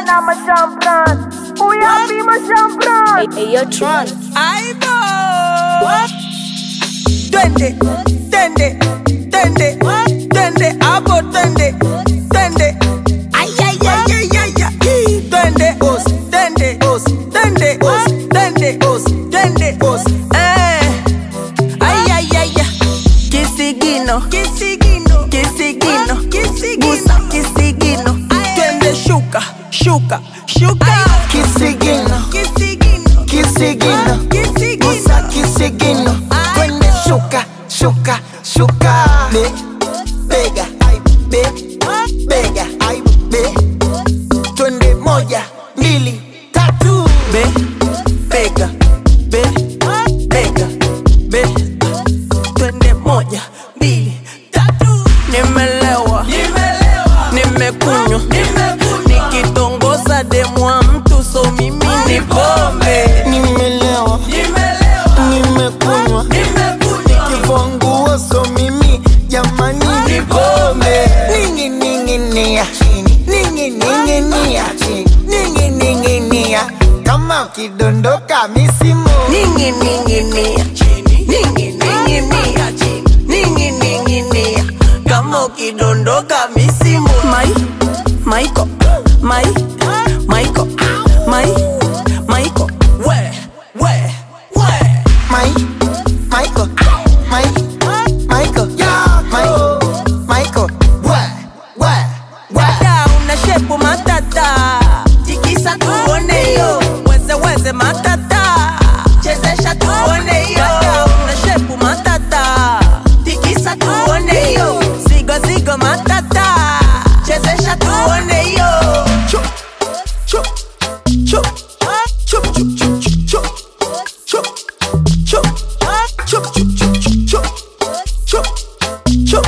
na mashampran. Uyapi mashampran. Hey, yo, Tron. Aibo. Twende, twende, twende, twende, abo twende, twende. Ay ay ay ay ay ay. Twende, os, twende, os, twende, os, twende, os, twende, os. Ay ay ay ay. Kisigino, kisigino, kisigino, busa kisigino. Twende shuka, shuka, shuka. Kisigino, Kisigino, kisigino, busa kisigino. Twende shuka, shuka, shuka. Bega, bega, twende moja, mbili, tatu. bega, twende moja, mbili, tatu. Nimelewa, nimekunywa, nikitongoza demu wa mtu so mimi ni pombe. Nimelewa, nimekunywa, nikivongua so mimi jamani ni pombe. Ningi ningi nia chini, ningi ningi nia chini, ningi ningi nia kama ukidondoka misimo. Ningi ningi nia chini, ningi ningi nia chini, ningi ningi nia kama ukidondoka misimu. Maiko, Maiko, Maiko, we. Michael, Michael, what? Dada una shepu matata, tikisa tuone yo. Weze matata, chezesha tuone yo. Dada una shepu matata, tikisa tuone yo. Zigo matata, chezesha tuone yo. Chup, chup, chup, chup, chup, chup, chup, chup, chup, chup, chup, chup, chup, chup,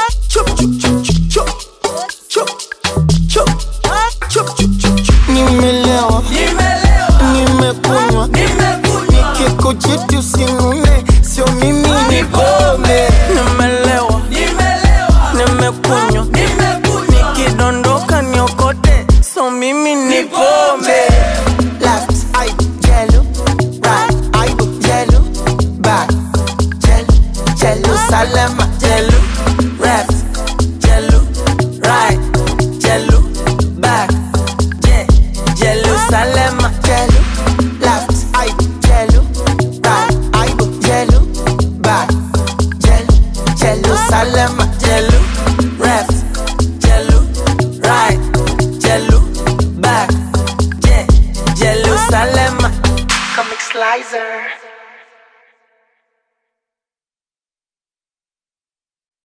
Nimelewa, nimekunywa, nikikuchiti usinune, sio mimi ni pombe. Nimelewa, nimekunywa, nikidondoka niokote, so mimi ni pombe. Left eye jello, right eye jello, back jello, salama Jello, left, jello, right, jello, back, jello, salama. jello, left eye jello, right eye jello, back jello, salama Jello, left, jello, right, jello, back, jello, salama. Comic Slicer.